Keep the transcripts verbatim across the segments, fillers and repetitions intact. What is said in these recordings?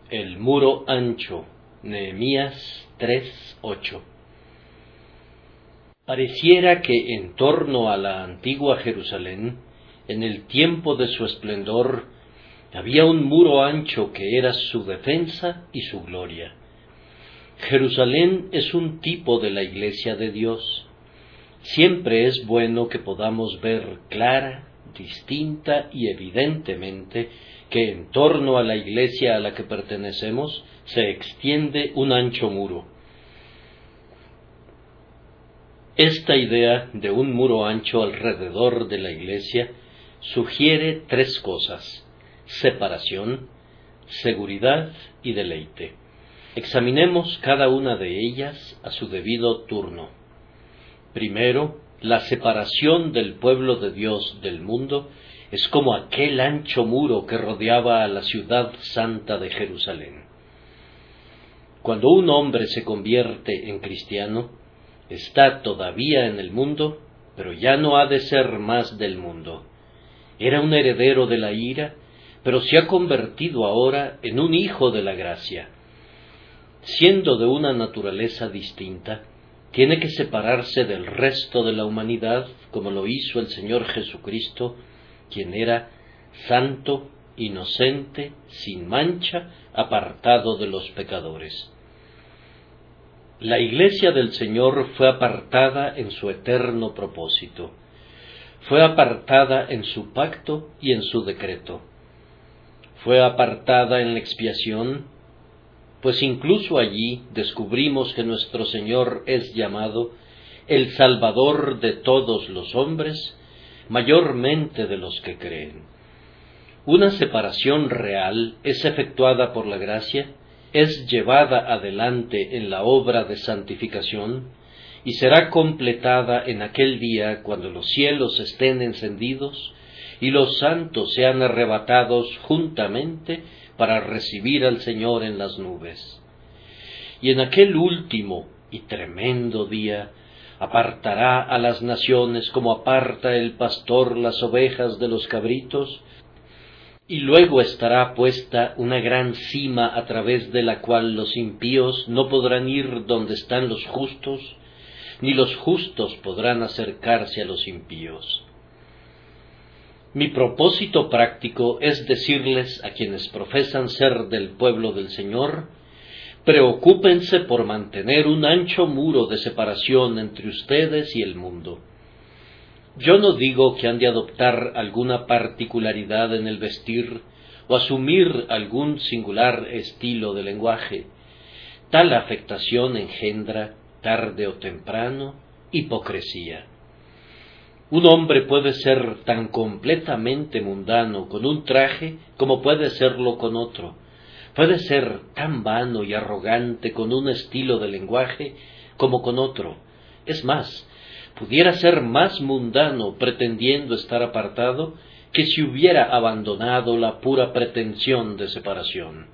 El muro ancho, Nehemías tres ocho. Pareciera que en torno a la antigua Jerusalén, en el tiempo de su esplendor, había un muro ancho que era su defensa y su gloria. Jerusalén es un tipo de la Iglesia de Dios. Siempre es bueno que podamos ver clara, distinta y evidentemente que en torno a la Iglesia a la que pertenecemos se extiende un ancho muro. Esta idea de un muro ancho alrededor de la Iglesia sugiere tres cosas: separación, seguridad y deleite. Examinemos cada una de ellas a su debido turno. Primero, la separación del pueblo de Dios del mundo es como aquel ancho muro que rodeaba a la ciudad santa de Jerusalén. Cuando un hombre se convierte en cristiano, está todavía en el mundo, pero ya no ha de ser más del mundo. Era un heredero de la ira, pero se ha convertido ahora en un hijo de la gracia. Siendo de una naturaleza distinta, tiene que separarse del resto de la humanidad, como lo hizo el Señor Jesucristo, quien era santo, inocente, sin mancha, apartado de los pecadores. La Iglesia del Señor fue apartada en su eterno propósito. Fue apartada en su pacto y en su decreto. Fue apartada en la expiación, pues incluso allí descubrimos que nuestro Señor es llamado el Salvador de todos los hombres, mayormente de los que creen. Una separación real es efectuada por la gracia, es llevada adelante en la obra de santificación y será completada en aquel día cuando los cielos estén encendidos y los santos sean arrebatados juntamente para recibir al Señor en las nubes. Y en aquel último y tremendo día apartará a las naciones como aparta el pastor las ovejas de los cabritos, y luego estará puesta una gran cima a través de la cual los impíos no podrán ir donde están los justos, ni los justos podrán acercarse a los impíos. Mi propósito práctico es decirles a quienes profesan ser del pueblo del Señor: preocúpense por mantener un ancho muro de separación entre ustedes y el mundo. Yo no digo que han de adoptar alguna particularidad en el vestir o asumir algún singular estilo de lenguaje. Tal afectación engendra, tarde o temprano, hipocresía. Un hombre puede ser tan completamente mundano con un traje como puede serlo con otro. Puede ser tan vano y arrogante con un estilo de lenguaje como con otro. Es más, pudiera ser más mundano pretendiendo estar apartado que si hubiera abandonado la pura pretensión de separación.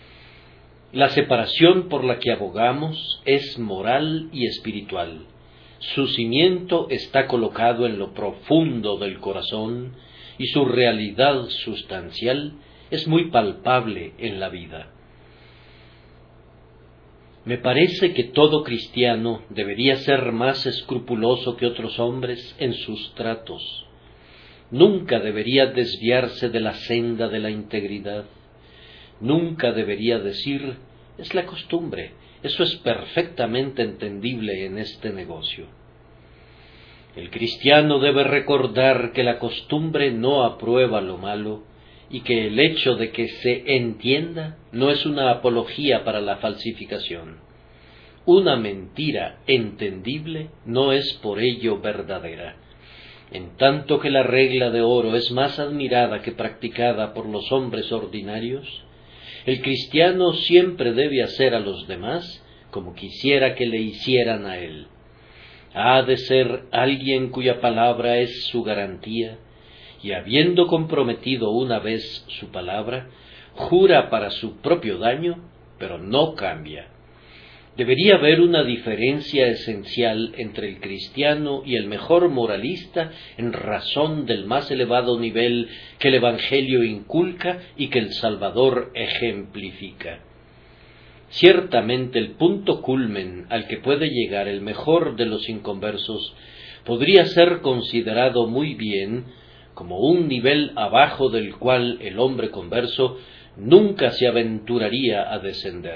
La separación por la que abogamos es moral y espiritual. Su cimiento está colocado en lo profundo del corazón y su realidad sustancial es muy palpable en la vida. Me parece que todo cristiano debería ser más escrupuloso que otros hombres en sus tratos. Nunca debería desviarse de la senda de la integridad. Nunca debería decir: es la costumbre. Eso es perfectamente entendible en este negocio. El cristiano debe recordar que la costumbre no aprueba lo malo y que el hecho de que se entienda no es una apología para la falsificación. Una mentira entendible no es por ello verdadera. En tanto que la regla de oro es más admirada que practicada por los hombres ordinarios, el cristiano siempre debe hacer a los demás como quisiera que le hicieran a él. Ha de ser alguien cuya palabra es su garantía, y habiendo comprometido una vez su palabra, jura para su propio daño, pero no cambia. Debería haber una diferencia esencial entre el cristiano y el mejor moralista en razón del más elevado nivel que el Evangelio inculca y que el Salvador ejemplifica. Ciertamente el punto culmen al que puede llegar el mejor de los inconversos podría ser considerado muy bien como un nivel abajo del cual el hombre converso nunca se aventuraría a descender.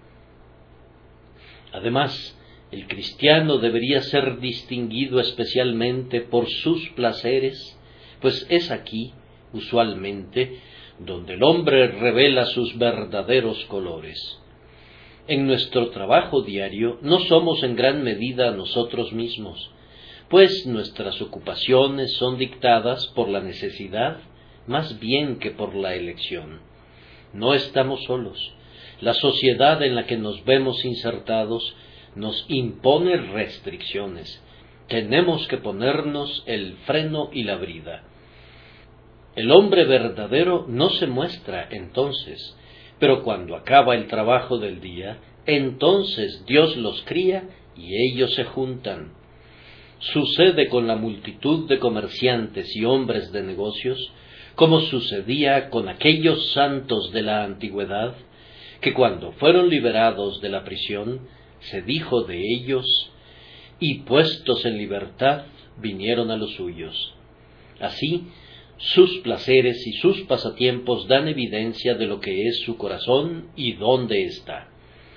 Además, el cristiano debería ser distinguido especialmente por sus placeres, pues es aquí, usualmente, donde el hombre revela sus verdaderos colores. En nuestro trabajo diario no somos en gran medida nosotros mismos, pues nuestras ocupaciones son dictadas por la necesidad más bien que por la elección. No estamos solos. La sociedad en la que nos vemos insertados nos impone restricciones. Tenemos que ponernos el freno y la brida. El hombre verdadero no se muestra entonces, pero cuando acaba el trabajo del día, entonces Dios los cría y ellos se juntan. Sucede con la multitud de comerciantes y hombres de negocios, como sucedía con aquellos santos de la antigüedad, que cuando fueron liberados de la prisión, se dijo de ellos, y puestos en libertad, vinieron a los suyos. Así, sus placeres y sus pasatiempos dan evidencia de lo que es su corazón y dónde está.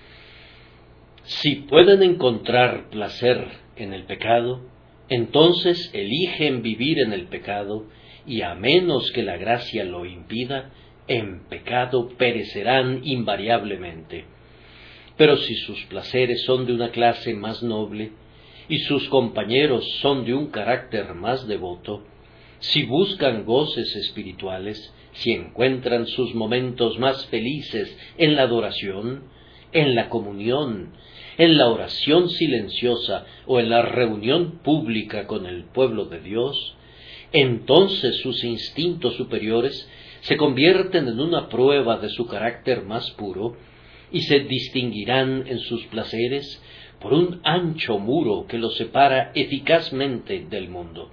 Si pueden encontrar placer en el pecado, entonces eligen vivir en el pecado, y a menos que la gracia lo impida, en pecado perecerán invariablemente. Pero si sus placeres son de una clase más noble, y sus compañeros son de un carácter más devoto, si buscan goces espirituales, si encuentran sus momentos más felices en la adoración, en la comunión, en la oración silenciosa o en la reunión pública con el pueblo de Dios, entonces sus instintos superiores se convierten en una prueba de su carácter más puro y se distinguirán en sus placeres por un ancho muro que los separa eficazmente del mundo.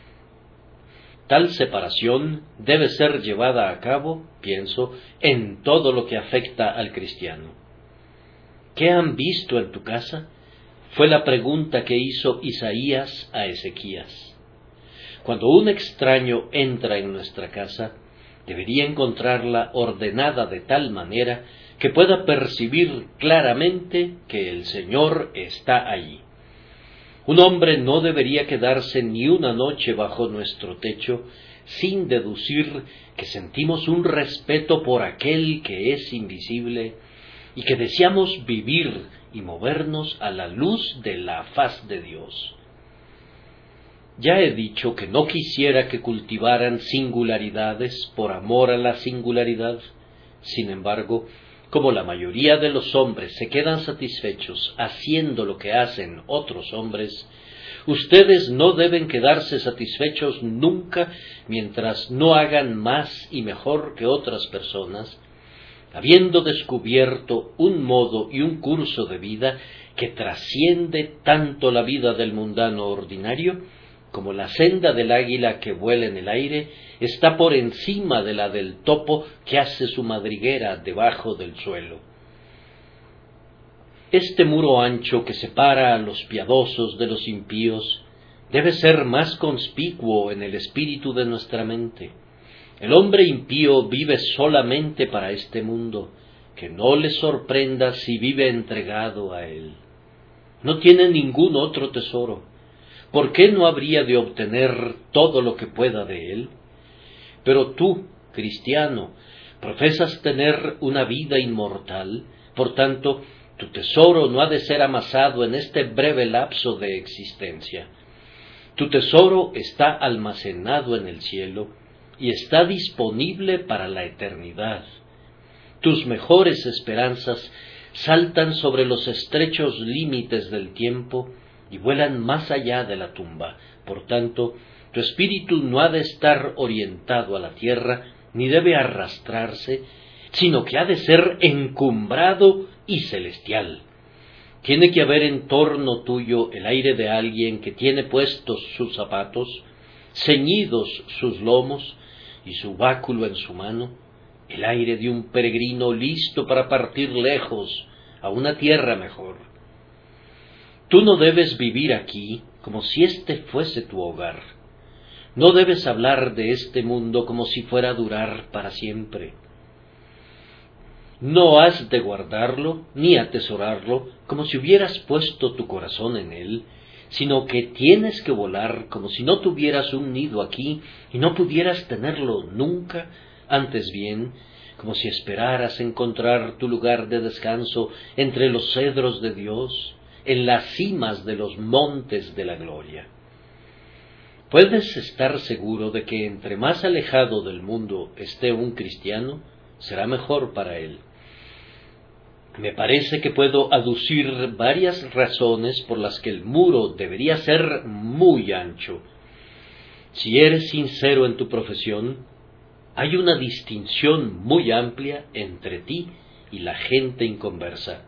Tal separación debe ser llevada a cabo, pienso, en todo lo que afecta al cristiano. ¿Qué han visto en tu casa? Fue la pregunta que hizo Isaías a Ezequías. Cuando un extraño entra en nuestra casa, debería encontrarla ordenada de tal manera que pueda percibir claramente que el Señor está allí. Un hombre no debería quedarse ni una noche bajo nuestro techo sin deducir que sentimos un respeto por aquel que es invisible y que deseamos vivir y movernos a la luz de la faz de Dios. Ya he dicho que no quisiera que cultivaran singularidades por amor a la singularidad. Sin embargo, como la mayoría de los hombres se quedan satisfechos haciendo lo que hacen otros hombres, ustedes no deben quedarse satisfechos nunca mientras no hagan más y mejor que otras personas, habiendo descubierto un modo y un curso de vida que trasciende tanto la vida del mundano ordinario, como la senda del águila que vuela en el aire está por encima de la del topo que hace su madriguera debajo del suelo. Este muro ancho que separa a los piadosos de los impíos debe ser más conspicuo en el espíritu de nuestra mente. El hombre impío vive solamente para este mundo, que no le sorprenda si vive entregado a él. No tiene ningún otro tesoro. ¿Por qué no habría de obtener todo lo que pueda de él? Pero tú, cristiano, profesas tener una vida inmortal, por tanto, tu tesoro no ha de ser amasado en este breve lapso de existencia. Tu tesoro está almacenado en el cielo y está disponible para la eternidad. Tus mejores esperanzas saltan sobre los estrechos límites del tiempo y vuelan más allá de la tumba. Por tanto, tu espíritu no ha de estar orientado a la tierra, ni debe arrastrarse, sino que ha de ser encumbrado y celestial. Tiene que haber en torno tuyo el aire de alguien que tiene puestos sus zapatos, ceñidos sus lomos y su báculo en su mano, el aire de un peregrino listo para partir lejos a una tierra mejor. Tú no debes vivir aquí como si éste fuese tu hogar. No debes hablar de este mundo como si fuera a durar para siempre. No has de guardarlo ni atesorarlo como si hubieras puesto tu corazón en él, sino que tienes que volar como si no tuvieras un nido aquí y no pudieras tenerlo nunca, antes bien, como si esperaras encontrar tu lugar de descanso entre los cedros de Dios, en las cimas de los montes de la gloria. Puedes estar seguro de que entre más alejado del mundo esté un cristiano, será mejor para él. Me parece que puedo aducir varias razones por las que el muro debería ser muy ancho. Si eres sincero en tu profesión, hay una distinción muy amplia entre ti y la gente inconversa.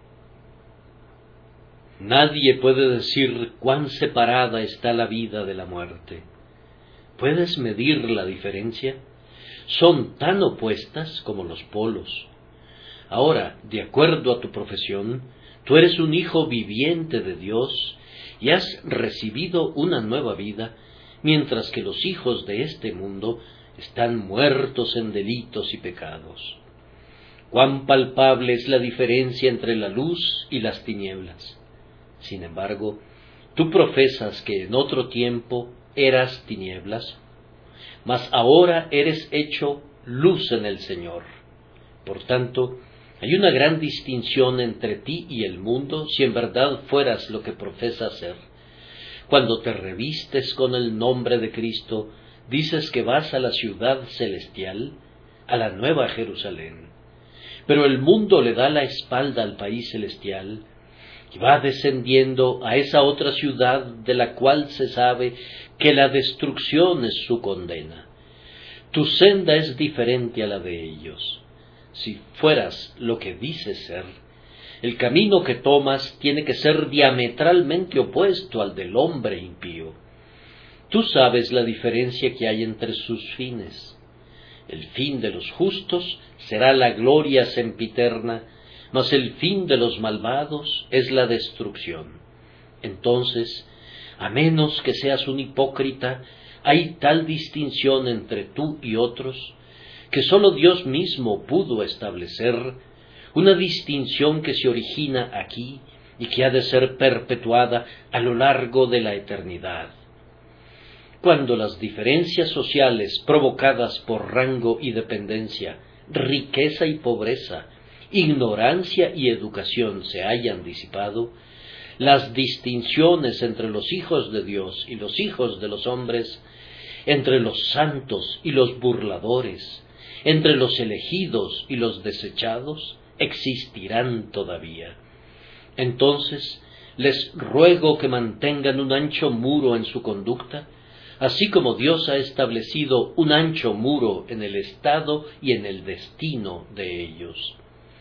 Nadie puede decir cuán separada está la vida de la muerte. ¿Puedes medir la diferencia? Son tan opuestas como los polos. Ahora, de acuerdo a tu profesión, tú eres un hijo viviente de Dios y has recibido una nueva vida, mientras que los hijos de este mundo están muertos en delitos y pecados. Cuán palpable es la diferencia entre la luz y las tinieblas. Sin embargo, tú profesas que en otro tiempo eras tinieblas, mas ahora eres hecho luz en el Señor. Por tanto, hay una gran distinción entre ti y el mundo si en verdad fueras lo que profesas ser. Cuando te revistes con el nombre de Cristo, dices que vas a la ciudad celestial, a la nueva Jerusalén. Pero el mundo le da la espalda al país celestial y va descendiendo a esa otra ciudad de la cual se sabe que la destrucción es su condena. Tu senda es diferente a la de ellos. Si fueras lo que dices ser, el camino que tomas tiene que ser diametralmente opuesto al del hombre impío. Tú sabes la diferencia que hay entre sus fines. El fin de los justos será la gloria sempiterna, mas el fin de los malvados es la destrucción. Entonces, a menos que seas un hipócrita, hay tal distinción entre tú y otros, que sólo Dios mismo pudo establecer, una distinción que se origina aquí y que ha de ser perpetuada a lo largo de la eternidad. Cuando las diferencias sociales provocadas por rango y dependencia, riqueza y pobreza, ignorancia y educación se hayan disipado, las distinciones entre los hijos de Dios y los hijos de los hombres, entre los santos y los burladores, entre los elegidos y los desechados, existirán todavía. Entonces, les ruego que mantengan un ancho muro en su conducta, así como Dios ha establecido un ancho muro en el estado y en el destino de ellos.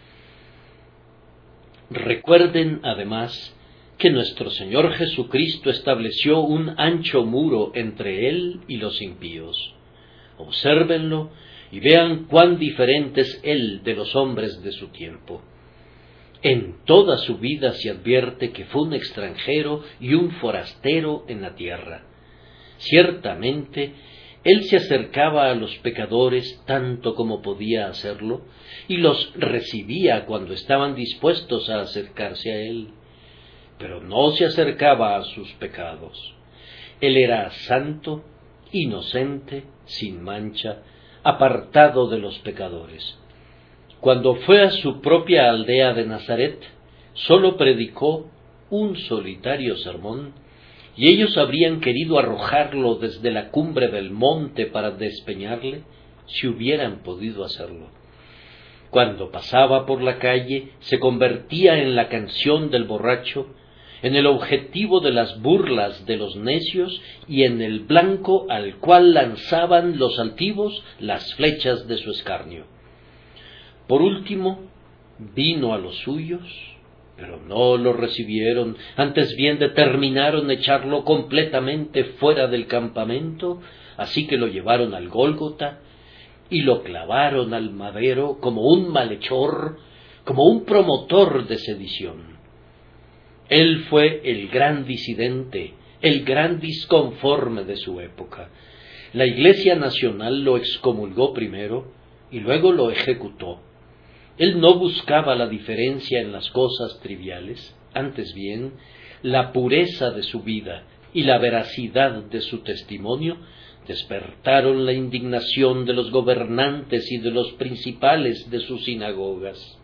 Recuerden, además, que nuestro Señor Jesucristo estableció un ancho muro entre Él y los impíos. Obsérvenlo y vean cuán diferente es Él de los hombres de su tiempo. En toda su vida se advierte que fue un extranjero y un forastero en la tierra. Ciertamente, Él se acercaba a los pecadores tanto como podía hacerlo, y los recibía cuando estaban dispuestos a acercarse a Él, pero no se acercaba a sus pecados. Él era santo, inocente, sin mancha, apartado de los pecadores. Cuando fue a su propia aldea de Nazaret, sólo predicó un solitario sermón, y ellos habrían querido arrojarlo desde la cumbre del monte para despeñarle, si hubieran podido hacerlo. Cuando pasaba por la calle, se convertía en la canción del borracho, en el objetivo de las burlas de los necios y en el blanco al cual lanzaban los altivos las flechas de su escarnio. Por último, vino a los suyos, Pero no lo recibieron, antes bien determinaron echarlo completamente fuera del campamento, así que lo llevaron al Gólgota y lo clavaron al madero como un malhechor, como un promotor de sedición. Él fue el gran disidente, el gran disconforme de su época. La Iglesia Nacional lo excomulgó primero y luego lo ejecutó. Él no buscaba la diferencia en las cosas triviales, antes bien, la pureza de su vida y la veracidad de su testimonio despertaron la indignación de los gobernantes y de los principales de sus sinagogas.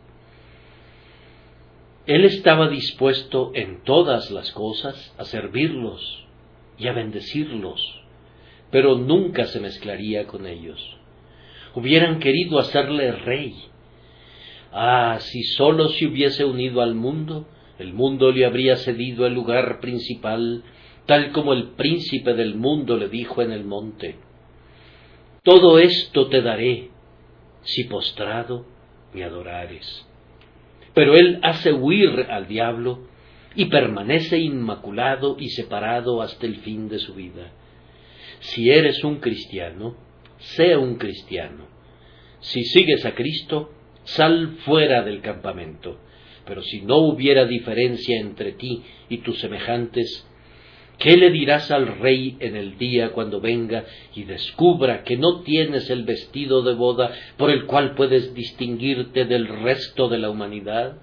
Él estaba dispuesto en todas las cosas a servirlos y a bendecirlos, pero nunca se mezclaría con ellos. Hubieran querido hacerle rey. Ah, si sólo se hubiese unido al mundo, el mundo le habría cedido el lugar principal, tal como el príncipe del mundo le dijo en el monte: todo esto te daré, si postrado me adorares. Pero él hace huir al diablo y permanece inmaculado y separado hasta el fin de su vida. Si eres un cristiano, sea un cristiano. Si sigues a Cristo, sal fuera del campamento. Pero si no hubiera diferencia entre ti y tus semejantes, ¿qué le dirás al rey en el día cuando venga y descubra que no tienes el vestido de boda por el cual puedes distinguirte del resto de la humanidad?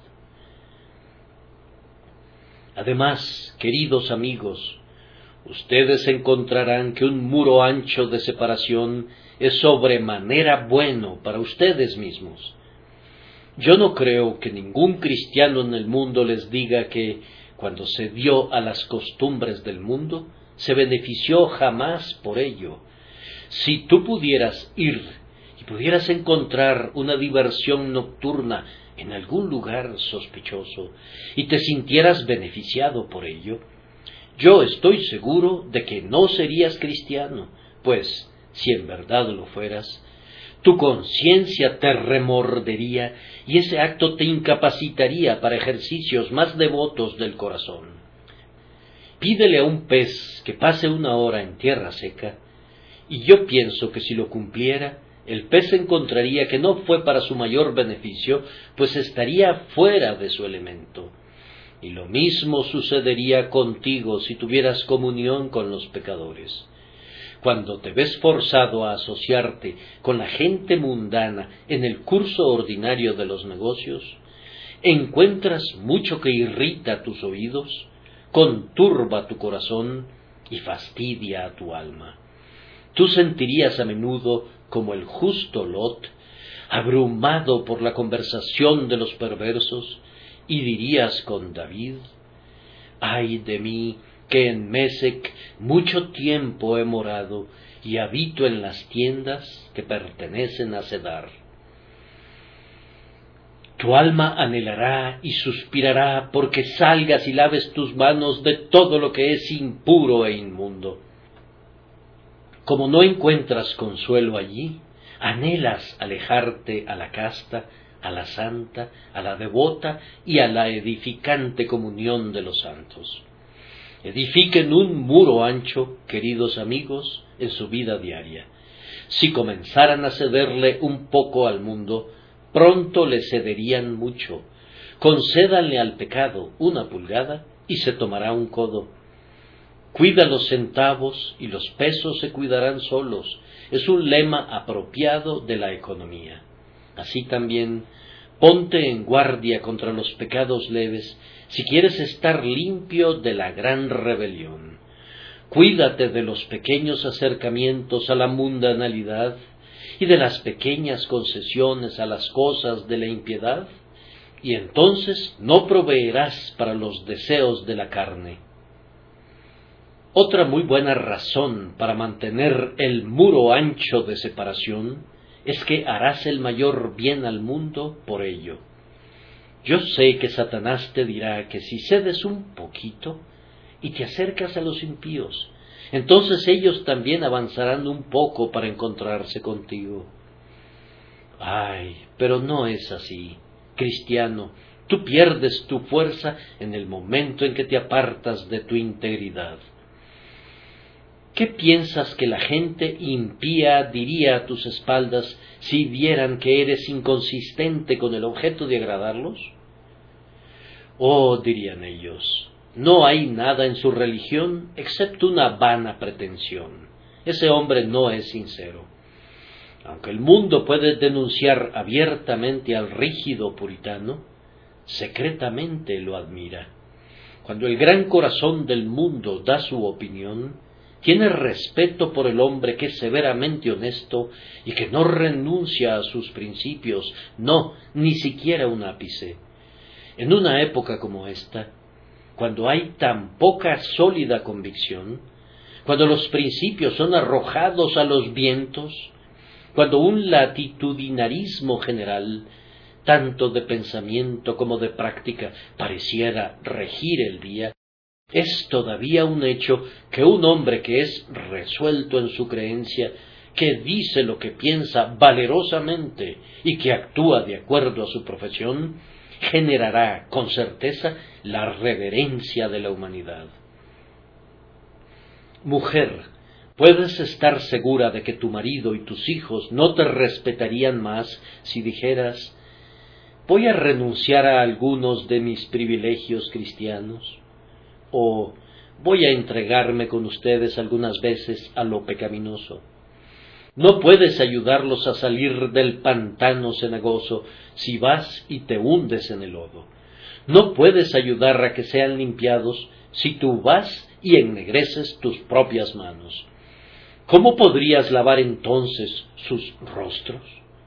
Además, queridos amigos, ustedes encontrarán que un muro ancho de separación es sobremanera bueno para ustedes mismos. Yo no creo que ningún cristiano en el mundo les diga que, cuando se dio a las costumbres del mundo, se benefició jamás por ello. Si tú pudieras ir y pudieras encontrar una diversión nocturna en algún lugar sospechoso y te sintieras beneficiado por ello, yo estoy seguro de que no serías cristiano, pues, si en verdad lo fueras, tu conciencia te remordería y ese acto te incapacitaría para ejercicios más devotos del corazón. Pídele a un pez que pase una hora en tierra seca, y yo pienso que si lo cumpliera, el pez encontraría que no fue para su mayor beneficio, pues estaría fuera de su elemento. Y lo mismo sucedería contigo si tuvieras comunión con los pecadores. Cuando te ves forzado a asociarte con la gente mundana en el curso ordinario de los negocios, encuentras mucho que irrita tus oídos, conturba tu corazón y fastidia a tu alma. Tú sentirías a menudo como el justo Lot, abrumado por la conversación de los perversos, y dirías con David: ay de mí, que en Mesec mucho tiempo he morado y habito en las tiendas que pertenecen a Cedar. Tu alma anhelará y suspirará porque salgas y laves tus manos de todo lo que es impuro e inmundo. Como no encuentras consuelo allí, anhelas alejarte a la casta, a la santa, a la devota y a la edificante comunión de los santos. Edifiquen un muro ancho, queridos amigos, en su vida diaria. Si comenzaran a cederle un poco al mundo, pronto le cederían mucho. Concédanle al pecado una pulgada y se tomará un codo. Cuida los centavos y los pesos se cuidarán solos. Es un lema apropiado de la economía. Así también, ponte en guardia contra los pecados leves si quieres estar limpio de la gran rebelión. Cuídate de los pequeños acercamientos a la mundanalidad y de las pequeñas concesiones a las cosas de la impiedad, y entonces no proveerás para los deseos de la carne. Otra muy buena razón para mantener el muro ancho de separación es que harás el mayor bien al mundo por ello. Yo sé que Satanás te dirá que si cedes un poquito y te acercas a los impíos, entonces ellos también avanzarán un poco para encontrarse contigo. Ay, pero no es así, cristiano, Tú pierdes tu fuerza en el momento en que te apartas de tu integridad. ¿Qué piensas que la gente impía diría a tus espaldas si vieran que eres inconsistente con el objeto de agradarlos? Oh, dirían ellos, no hay nada en su religión excepto una vana pretensión. Ese hombre no es sincero. Aunque el mundo puede denunciar abiertamente al rígido puritano, secretamente lo admira. Cuando el gran corazón del mundo da su opinión, tiene respeto por el hombre que es severamente honesto y que no renuncia a sus principios, no, ni siquiera un ápice. En una época como esta, cuando hay tan poca sólida convicción, cuando los principios son arrojados a los vientos, cuando un latitudinarismo general, tanto de pensamiento como de práctica, pareciera regir el día, es todavía un hecho que un hombre que es resuelto en su creencia, que dice lo que piensa valerosamente y que actúa de acuerdo a su profesión, generará con certeza la reverencia de la humanidad. Mujer, puedes estar segura de que tu marido y tus hijos no te respetarían más si dijeras: voy a renunciar a algunos de mis privilegios cristianos, o voy a entregarme con ustedes algunas veces a lo pecaminoso. No puedes ayudarlos a salir del pantano cenagoso si vas y te hundes en el lodo. No puedes ayudar a que sean limpiados si tú vas y ennegreces tus propias manos. ¿Cómo podrías lavar entonces sus rostros?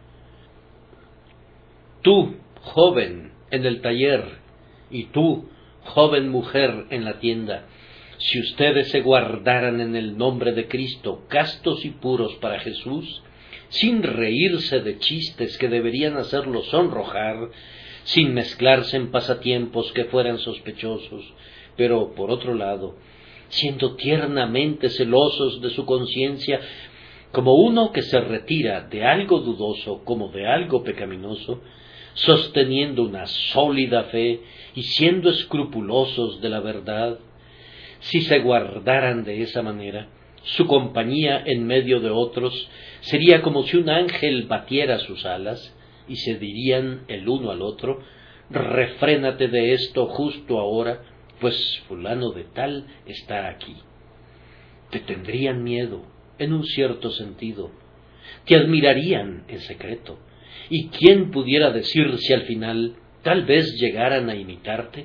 Tú, joven, en el taller, y tú, joven mujer, en la tienda, si ustedes se guardaran en el nombre de Cristo, castos y puros para Jesús, sin reírse de chistes que deberían hacerlos sonrojar, sin mezclarse en pasatiempos que fueran sospechosos, pero, por otro lado, siendo tiernamente celosos de su conciencia, como uno que se retira de algo dudoso como de algo pecaminoso, sosteniendo una sólida fe y siendo escrupulosos de la verdad, si se guardaran de esa manera, su compañía en medio de otros sería como si un ángel batiera sus alas, y se dirían el uno al otro: refrénate de esto justo ahora, pues fulano de tal está aquí. Te tendrían miedo, en un cierto sentido, te admirarían en secreto, y quién pudiera decir si al final tal vez llegaran a imitarte.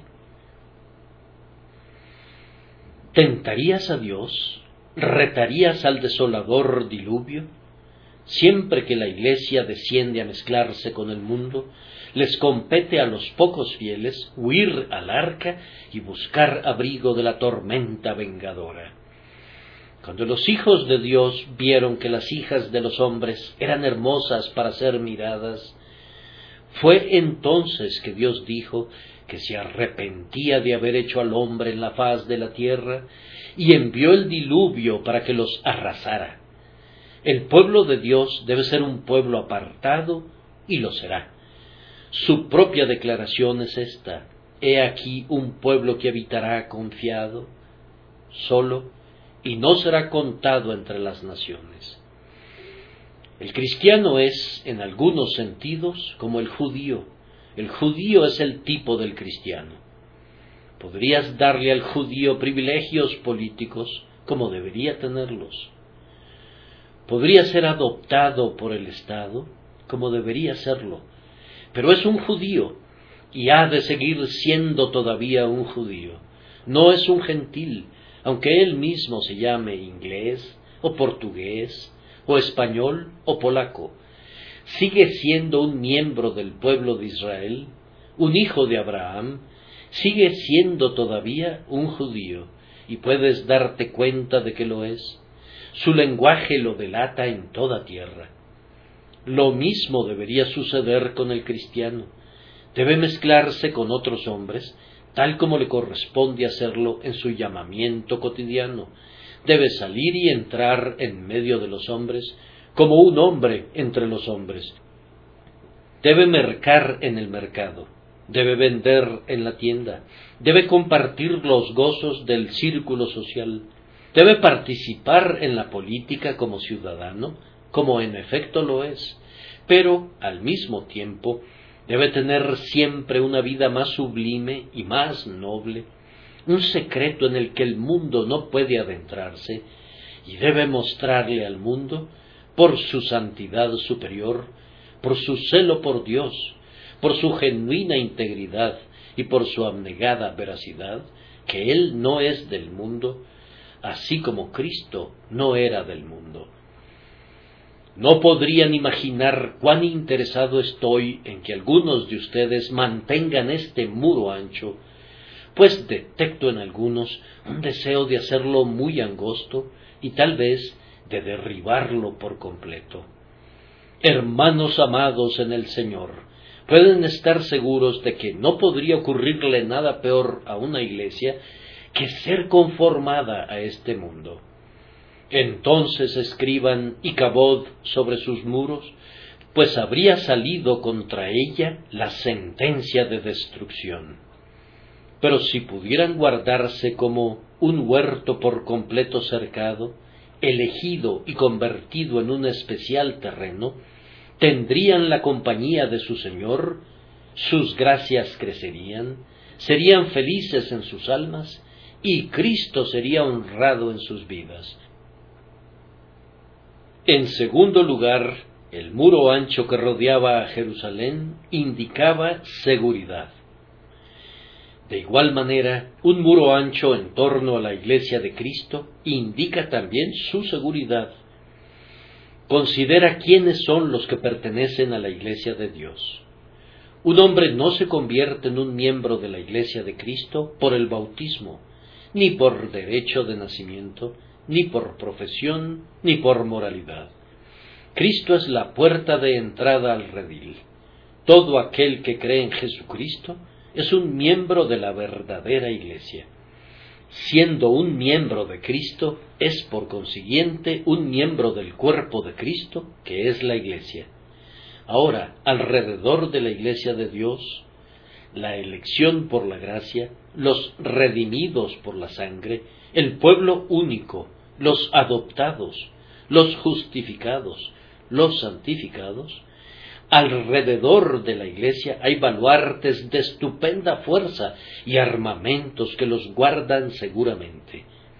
¿Tentarías a Dios? ¿Retarías al desolador diluvio? Siempre que la Iglesia desciende a mezclarse con el mundo, les compete a los pocos fieles huir al arca y buscar abrigo de la tormenta vengadora. Cuando los hijos de Dios vieron que las hijas de los hombres eran hermosas para ser miradas, fue entonces que Dios dijo que se arrepentía de haber hecho al hombre en la faz de la tierra, y envió el diluvio para que los arrasara. El pueblo de Dios debe ser un pueblo apartado, y lo será. Su propia declaración es esta: he aquí un pueblo que habitará confiado, solo, y no será contado entre las naciones. El cristiano es, en algunos sentidos, como el judío. El judío es el tipo del cristiano. Podrías darle al judío privilegios políticos, como debería tenerlos. Podría ser adoptado por el Estado, como debería serlo, pero es un judío, y ha de seguir siendo todavía un judío. No es un gentil, aunque él mismo se llame inglés, o portugués, o español, o polaco. Sigue siendo un miembro del pueblo de Israel, un hijo de Abraham, sigue siendo todavía un judío, y puedes darte cuenta de que lo es. Su lenguaje lo delata en toda tierra. Lo mismo debería suceder con el cristiano. Debe mezclarse con otros hombres, tal como le corresponde hacerlo en su llamamiento cotidiano. Debe salir y entrar en medio de los hombres, como un hombre entre los hombres. Debe mercar en el mercado, debe vender en la tienda, debe compartir los gozos del círculo social, debe participar en la política como ciudadano, como en efecto lo es, pero al mismo tiempo debe tener siempre una vida más sublime y más noble, un secreto en el que el mundo no puede adentrarse, y debe mostrarle al mundo, por su santidad superior, por su celo por Dios, por su genuina integridad y por su abnegada veracidad, que Él no es del mundo, así como Cristo no era del mundo. No podrían imaginar cuán interesado estoy en que algunos de ustedes mantengan este muro ancho, pues detecto en algunos un deseo de hacerlo muy angosto y tal vez de derribarlo por completo. Hermanos amados en el Señor, pueden estar seguros de que no podría ocurrirle nada peor a una iglesia que ser conformada a este mundo. Entonces escriban Icabod sobre sus muros, pues habría salido contra ella la sentencia de destrucción. Pero si pudieran guardarse como un huerto por completo cercado, elegido y convertido en un especial terreno, tendrían la compañía de su Señor, sus gracias crecerían, serían felices en sus almas, y Cristo sería honrado en sus vidas. En segundo lugar, el muro ancho que rodeaba a Jerusalén indicaba seguridad. De igual manera, un muro ancho en torno a la iglesia de Cristo indica también su seguridad. Considera quiénes son los que pertenecen a la iglesia de Dios. Un hombre no se convierte en un miembro de la iglesia de Cristo por el bautismo, ni por derecho de nacimiento, ni por profesión, ni por moralidad. Cristo es la puerta de entrada al redil. Todo aquel que cree en Jesucristo es un miembro de la verdadera iglesia. Siendo un miembro de Cristo, es por consiguiente un miembro del cuerpo de Cristo, que es la iglesia. Ahora, alrededor de la iglesia de Dios, la elección por la gracia, los redimidos por la sangre, el pueblo único, los adoptados, los justificados, los santificados, alrededor de la iglesia hay baluartes de estupenda fuerza y armamentos que los guardan seguramente.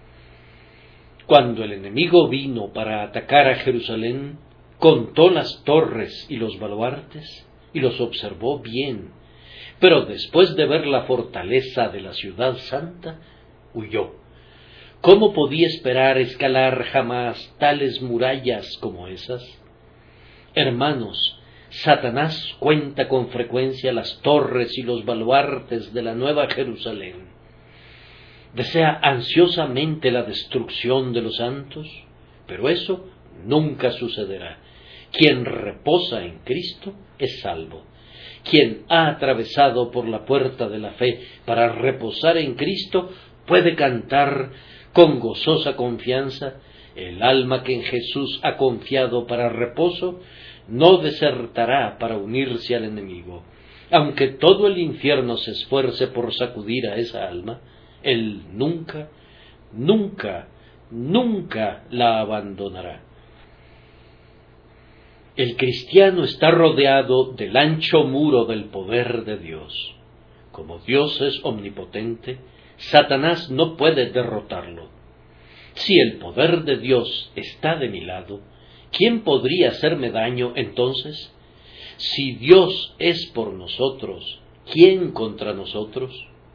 Cuando el enemigo vino para atacar a Jerusalén, contó las torres y los baluartes y los observó bien, pero después de ver la fortaleza de la ciudad santa, huyó. ¿Cómo podía esperar escalar jamás tales murallas como esas? Hermanos, Satanás cuenta con frecuencia las torres y los baluartes de la Nueva Jerusalén. Desea ansiosamente la destrucción de los santos, pero eso nunca sucederá. Quien reposa en Cristo es salvo. Quien ha atravesado por la puerta de la fe para reposar en Cristo puede cantar con gozosa confianza: el alma que en Jesús ha confiado para reposo no desertará para unirse al enemigo. Aunque todo el infierno se esfuerce por sacudir a esa alma, él nunca, nunca, nunca la abandonará. El cristiano está rodeado del ancho muro del poder de Dios. Como Dios es omnipotente, Satanás no puede derrotarlo. Si el poder de Dios está de mi lado, ¿quién podría hacerme daño entonces? Si Dios es por nosotros, ¿quién contra nosotros?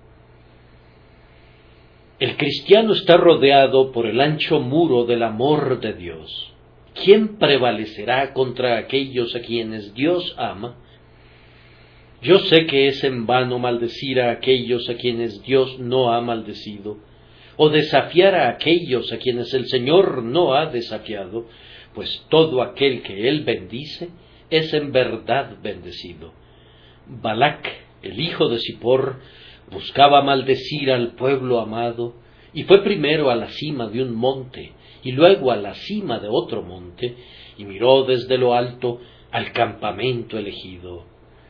El cristiano está rodeado por el ancho muro del amor de Dios. ¿Quién prevalecerá contra aquellos a quienes Dios ama? Yo sé que es en vano maldecir a aquellos a quienes Dios no ha maldecido, o desafiar a aquellos a quienes el Señor no ha desafiado, pues todo aquel que Él bendice es en verdad bendecido. Balac, el hijo de Zippor, buscaba maldecir al pueblo amado, y fue primero a la cima de un monte, y luego a la cima de otro monte, y miró desde lo alto al campamento elegido.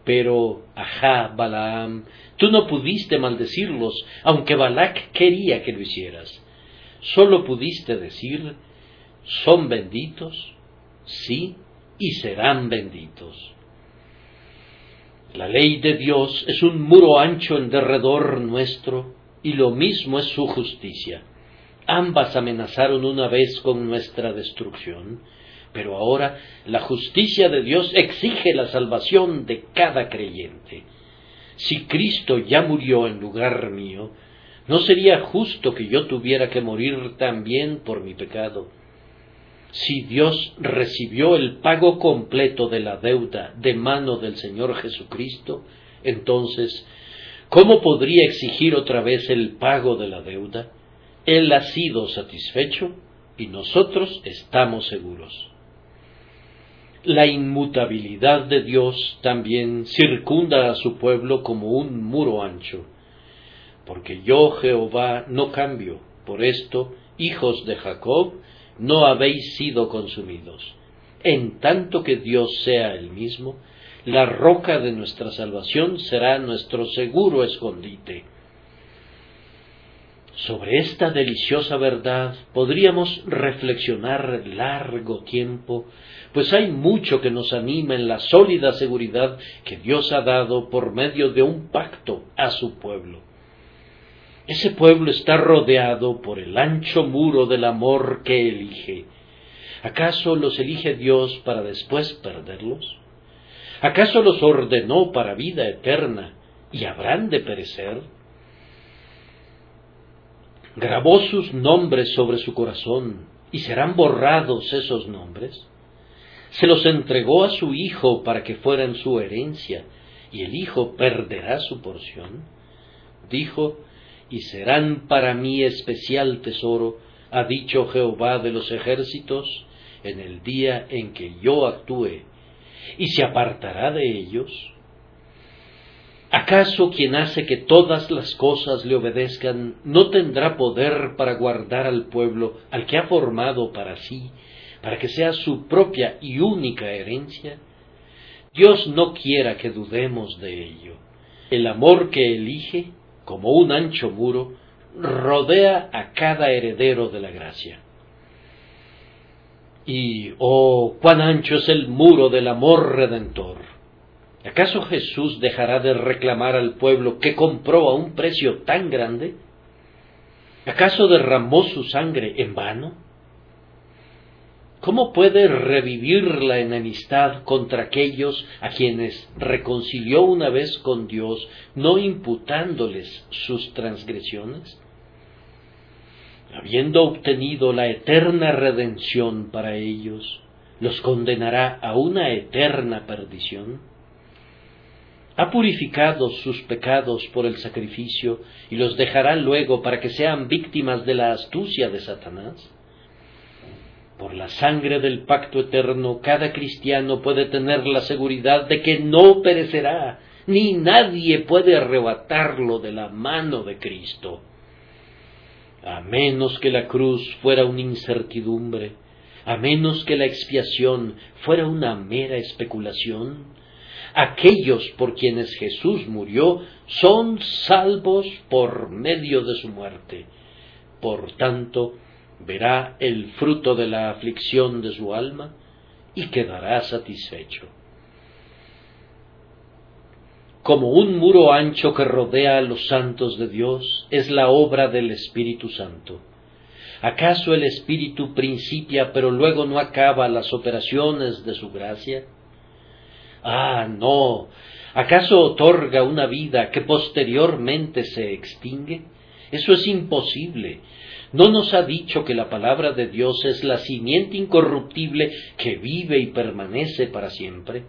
Pero, ajá, Balaam, tú no pudiste maldecirlos, aunque Balac quería que lo hicieras. Solo pudiste decir, son benditos, sí, y serán benditos. La ley de Dios es un muro ancho en derredor nuestro, y lo mismo es su justicia. Ambas amenazaron una vez con nuestra destrucción, pero ahora la justicia de Dios exige la salvación de cada creyente. Si Cristo ya murió en lugar mío, ¿no sería justo que yo tuviera que morir también por mi pecado? Si Dios recibió el pago completo de la deuda de mano del Señor Jesucristo, entonces, ¿cómo podría exigir otra vez el pago de la deuda? Él ha sido satisfecho y nosotros estamos seguros. La inmutabilidad de Dios también circunda a su pueblo como un muro ancho. Porque yo, Jehová, no cambio. Por esto, hijos de Jacob, no habéis sido consumidos. En tanto que Dios sea el mismo, la roca de nuestra salvación será nuestro seguro escondite. Sobre esta deliciosa verdad podríamos reflexionar largo tiempo, pues hay mucho que nos anima en la sólida seguridad que Dios ha dado por medio de un pacto a su pueblo. Ese pueblo está rodeado por el ancho muro del amor que elige. ¿Acaso los elige Dios para después perderlos? ¿Acaso los ordenó para vida eterna y habrán de perecer? Grabó sus nombres sobre su corazón, y serán borrados esos nombres. Se los entregó a su Hijo para que fueran su herencia, y el Hijo perderá su porción. Dijo, y serán para mí especial tesoro, ha dicho Jehová de los ejércitos, en el día en que yo actúe, y se apartará de ellos. ¿Acaso quien hace que todas las cosas le obedezcan no tendrá poder para guardar al pueblo al que ha formado para sí, para que sea su propia y única herencia? Dios no quiera que dudemos de ello. El amor que elige, como un ancho muro, rodea a cada heredero de la gracia. Y, oh, cuán ancho es el muro del amor redentor. ¿Acaso Jesús dejará de reclamar al pueblo que compró a un precio tan grande? ¿Acaso derramó su sangre en vano? ¿Cómo puede revivir la enemistad contra aquellos a quienes reconcilió una vez con Dios, no imputándoles sus transgresiones? Habiendo obtenido la eterna redención para ellos, ¿los condenará a una eterna perdición? Ha purificado sus pecados por el sacrificio y los dejará luego para que sean víctimas de la astucia de Satanás. Por la sangre del pacto eterno, cada cristiano puede tener la seguridad de que no perecerá, ni nadie puede arrebatarlo de la mano de Cristo. A menos que la cruz fuera una incertidumbre, a menos que la expiación fuera una mera especulación, aquellos por quienes Jesús murió son salvos por medio de su muerte. Por tanto, verá el fruto de la aflicción de su alma y quedará satisfecho. Como un muro ancho que rodea a los santos de Dios, es la obra del Espíritu Santo. ¿Acaso el Espíritu principia pero luego no acaba las operaciones de su gracia? Ah, no. ¿Acaso otorga una vida que posteriormente se extingue? Eso es imposible. ¿No nos ha dicho que la palabra de Dios es la simiente incorruptible que vive y permanece para siempre?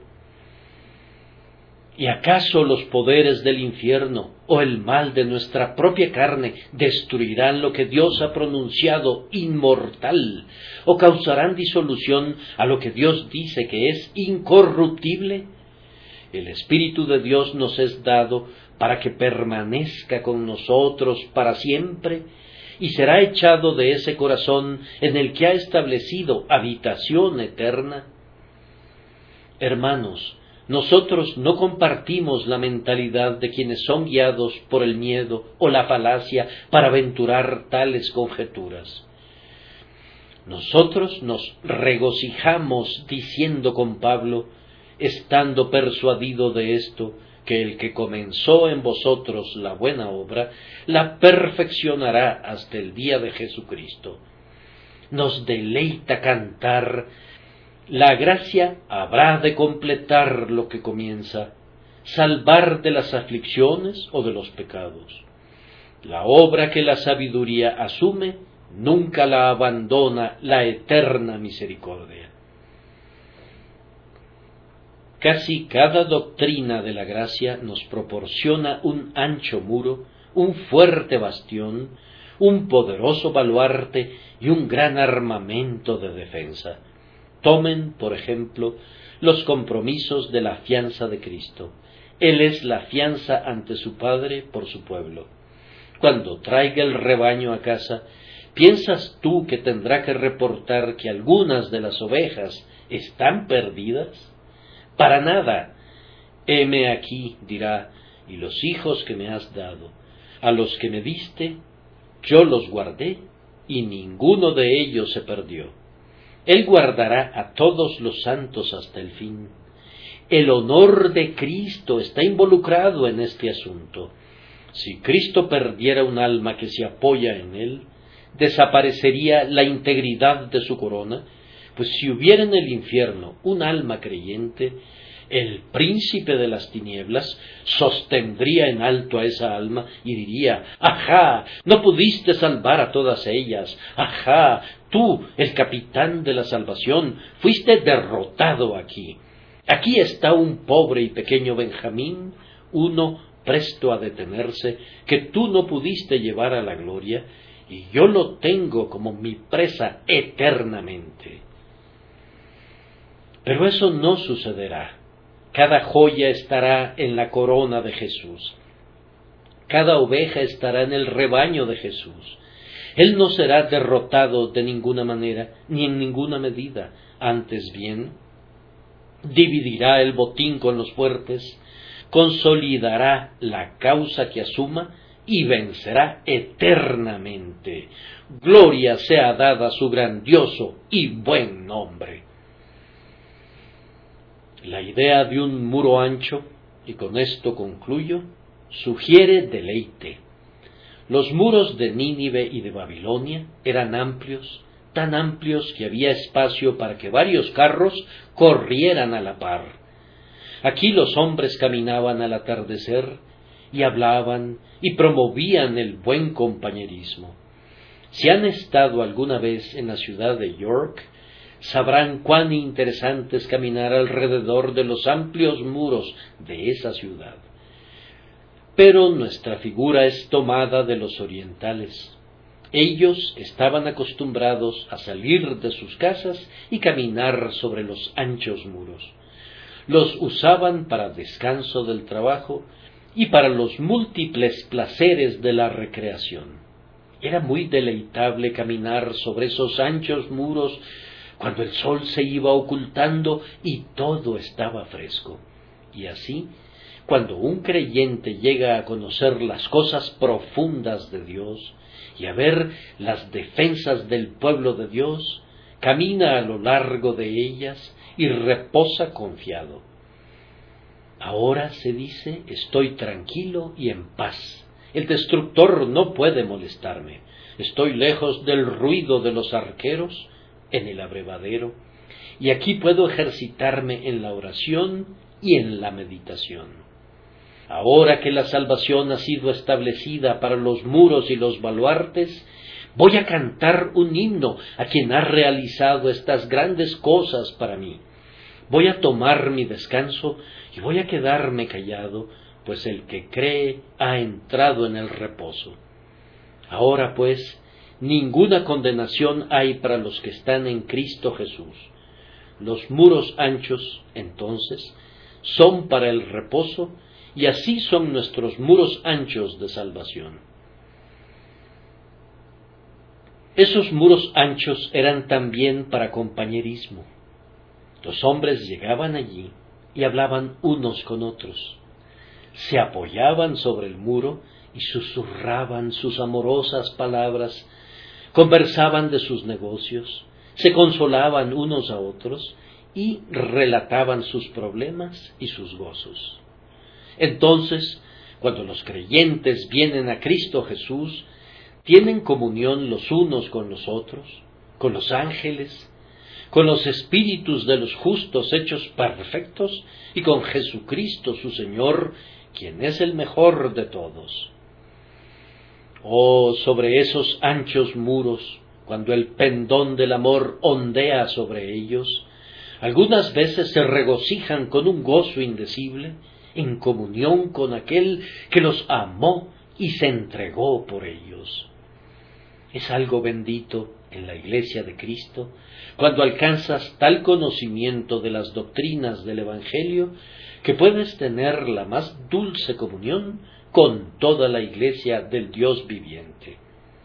¿Y acaso los poderes del infierno o el mal de nuestra propia carne destruirán lo que Dios ha pronunciado inmortal o causarán disolución a lo que Dios dice que es incorruptible? El Espíritu de Dios nos es dado para que permanezca con nosotros para siempre y será echado de ese corazón en el que ha establecido habitación eterna. Hermanos, Nosotros no compartimos la mentalidad de quienes son guiados por el miedo o la falacia para aventurar tales conjeturas. Nosotros nos regocijamos diciendo con Pablo, estando persuadido de esto, que el que comenzó en vosotros la buena obra, la perfeccionará hasta el día de Jesucristo. Nos deleita cantar, la gracia habrá de completar lo que comienza, salvar de las aflicciones o de los pecados. La obra que la sabiduría asume, nunca la abandona la eterna misericordia. Casi cada doctrina de la gracia nos proporciona un ancho muro, un fuerte bastión, un poderoso baluarte y un gran armamento de defensa. Tomen, por ejemplo, los compromisos de la fianza de Cristo. Él es la fianza ante su Padre por su pueblo. Cuando traiga el rebaño a casa, ¿piensas tú que tendrá que reportar que algunas de las ovejas están perdidas? Para nada. Heme aquí, dirá, y los hijos que me has dado, a los que me diste, yo los guardé, y ninguno de ellos se perdió. Él guardará a todos los santos hasta el fin. El honor de Cristo está involucrado en este asunto. Si Cristo perdiera un alma que se apoya en él, desaparecería la integridad de su corona, pues si hubiera en el infierno un alma creyente, el príncipe de las tinieblas sostendría en alto a esa alma y diría, ¡ajá! No pudiste salvar a todas ellas, ¡ajá! Tú, el capitán de la salvación, fuiste derrotado aquí. Aquí está un pobre y pequeño Benjamín, uno presto a detenerse, que tú no pudiste llevar a la gloria, y yo lo tengo como mi presa eternamente. Pero eso no sucederá. Cada joya estará en la corona de Jesús. Cada oveja estará en el rebaño de Jesús. Él no será derrotado de ninguna manera, ni en ninguna medida. Antes bien, dividirá el botín con los fuertes, consolidará la causa que asuma y vencerá eternamente. Gloria sea dada a su grandioso y buen nombre. La idea de un muro ancho, y con esto concluyo, sugiere deleite. Los muros de Nínive y de Babilonia eran amplios, tan amplios que había espacio para que varios carros corrieran a la par. Aquí los hombres caminaban al atardecer y hablaban y promovían el buen compañerismo. Si han estado alguna vez en la ciudad de York, sabrán cuán interesante es caminar alrededor de los amplios muros de esa ciudad. Pero nuestra figura es tomada de los orientales. Ellos estaban acostumbrados a salir de sus casas y caminar sobre los anchos muros. Los usaban para descanso del trabajo y para los múltiples placeres de la recreación. Era muy deleitable caminar sobre esos anchos muros cuando el sol se iba ocultando y todo estaba fresco. Y así, cuando un creyente llega a conocer las cosas profundas de Dios y a ver las defensas del pueblo de Dios, camina a lo largo de ellas y reposa confiado. Ahora, se dice, estoy tranquilo y en paz. El destructor no puede molestarme. Estoy lejos del ruido de los arqueros en el abrevadero, y aquí puedo ejercitarme en la oración y en la meditación. Ahora que la salvación ha sido establecida para los muros y los baluartes, voy a cantar un himno a quien ha realizado estas grandes cosas para mí. Voy a tomar mi descanso y voy a quedarme callado, pues el que cree ha entrado en el reposo. Ahora pues, ninguna condenación hay para los que están en Cristo Jesús. Los muros anchos, entonces, son para el reposo, y así son nuestros muros anchos de salvación. Esos muros anchos eran también para compañerismo. Los hombres llegaban allí, y hablaban unos con otros. Se apoyaban sobre el muro y susurraban sus amorosas palabras, conversaban de sus negocios, se consolaban unos a otros y relataban sus problemas y sus gozos. Entonces, cuando los creyentes vienen a Cristo Jesús, tienen comunión los unos con los otros, con los ángeles, con los espíritus de los justos hechos perfectos y con Jesucristo su Señor, quien es el mejor de todos. Oh, sobre esos anchos muros, cuando el pendón del amor ondea sobre ellos, algunas veces se regocijan con un gozo indecible, en comunión con aquel que los amó y se entregó por ellos. Es algo bendito en la Iglesia de Cristo cuando alcanzas tal conocimiento de las doctrinas del Evangelio que puedes tener la más dulce comunión con toda la Iglesia del Dios viviente.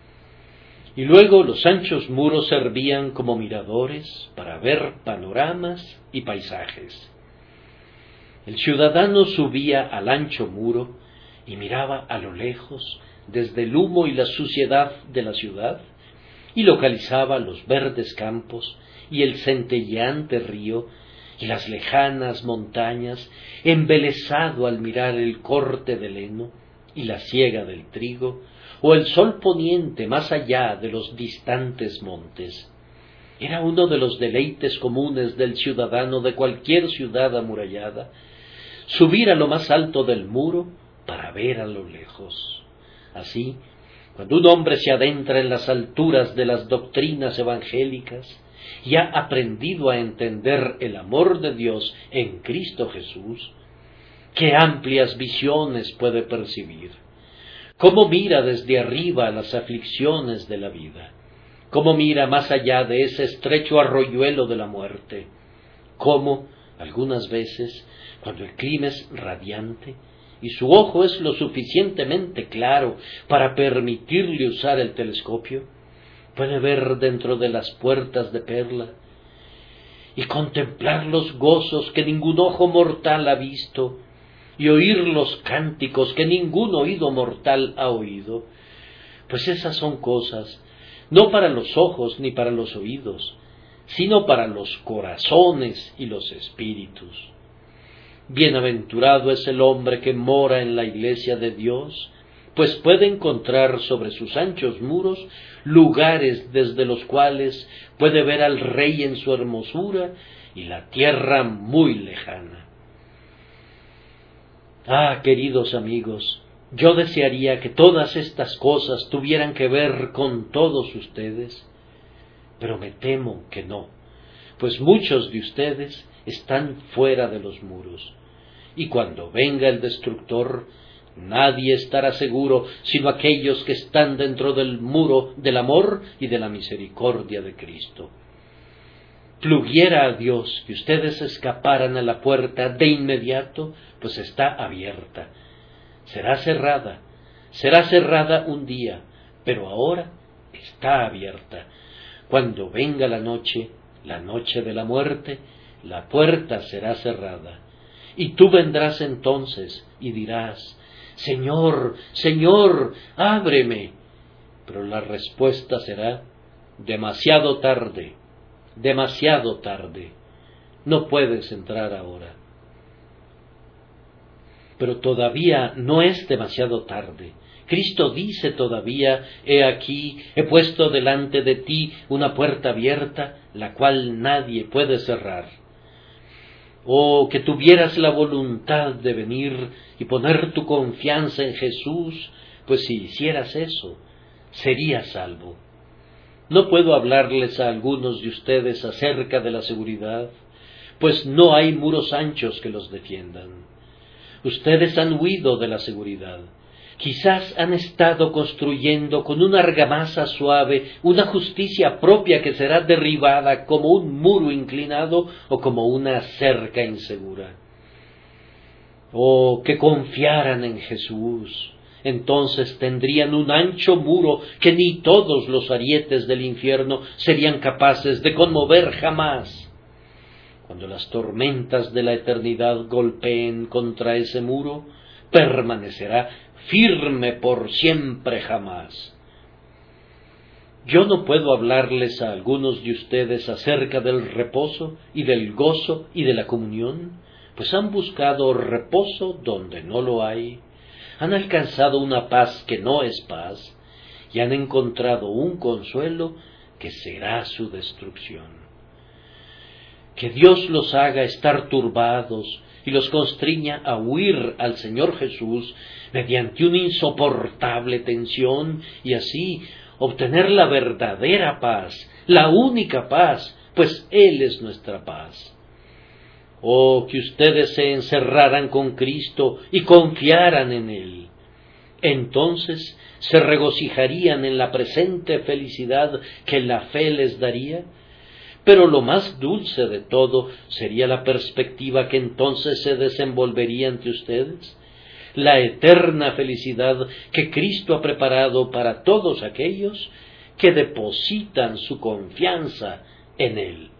Y luego los anchos muros servían como miradores para ver panoramas y paisajes. El ciudadano subía al ancho muro y miraba a lo lejos, desde el humo y la suciedad de la ciudad, y localizaba los verdes campos y el centelleante río y las lejanas montañas, embelesado al mirar el corte del heno y la siega del trigo, o el sol poniente más allá de los distantes montes. Era uno de los deleites comunes del ciudadano de cualquier ciudad amurallada, subir a lo más alto del muro para ver a lo lejos. Así, cuando un hombre se adentra en las alturas de las doctrinas evangélicas y ha aprendido a entender el amor de Dios en Cristo Jesús, qué amplias visiones puede percibir, cómo mira desde arriba las aflicciones de la vida, cómo mira más allá de ese estrecho arroyuelo de la muerte, cómo, algunas veces, cuando el clima es radiante y su ojo es lo suficientemente claro para permitirle usar el telescopio, puede ver dentro de las puertas de perla y contemplar los gozos que ningún ojo mortal ha visto y oír los cánticos que ningún oído mortal ha oído, pues esas son cosas no para los ojos ni para los oídos, sino para los corazones y los espíritus. Bienaventurado es el hombre que mora en la iglesia de Dios, pues puede encontrar sobre sus anchos muros lugares desde los cuales puede ver al Rey en su hermosura y la tierra muy lejana. Ah, queridos amigos, yo desearía que todas estas cosas tuvieran que ver con todos ustedes, pero me temo que no, pues muchos de ustedes están fuera de los muros, y cuando venga el destructor, nadie estará seguro sino aquellos que están dentro del muro del amor y de la misericordia de Cristo. Pluguiera a Dios que ustedes escaparan a la puerta de inmediato, pues está abierta. Será cerrada, será cerrada un día, pero ahora está abierta. Cuando venga la noche, la noche de la muerte, la puerta será cerrada. Y tú vendrás entonces y dirás: Señor, Señor, ábreme. Pero la respuesta será: demasiado tarde, demasiado tarde. No puedes entrar ahora. Pero todavía no es demasiado tarde. Cristo dice todavía: he aquí, he puesto delante de ti una puerta abierta, la cual nadie puede cerrar. Oh, que tuvieras la voluntad de venir y poner tu confianza en Jesús, pues si hicieras eso, serías salvo. No puedo hablarles a algunos de ustedes acerca de la seguridad, pues no hay muros anchos que los defiendan. Ustedes han huido de la seguridad. Quizás han estado construyendo con una argamasa suave una justicia propia que será derribada como un muro inclinado o como una cerca insegura. Oh, que confiaran en Jesús. Entonces tendrían un ancho muro que ni todos los arietes del infierno serían capaces de conmover jamás. Cuando las tormentas de la eternidad golpeen contra ese muro, permanecerá firme por siempre jamás. Yo no puedo hablarles a algunos de ustedes acerca del reposo y del gozo y de la comunión, pues han buscado reposo donde no lo hay, han alcanzado una paz que no es paz, y han encontrado un consuelo que será su destrucción. Que Dios los haga estar turbados y los constriña a huir al Señor Jesús mediante una insoportable tensión, y así obtener la verdadera paz, la única paz, pues Él es nuestra paz. Oh, que ustedes se encerraran con Cristo y confiaran en Él. Entonces se regocijarían en la presente felicidad que la fe les daría, pero lo más dulce de todo sería la perspectiva que entonces se desenvolvería ante ustedes, la eterna felicidad que Cristo ha preparado para todos aquellos que depositan su confianza en Él.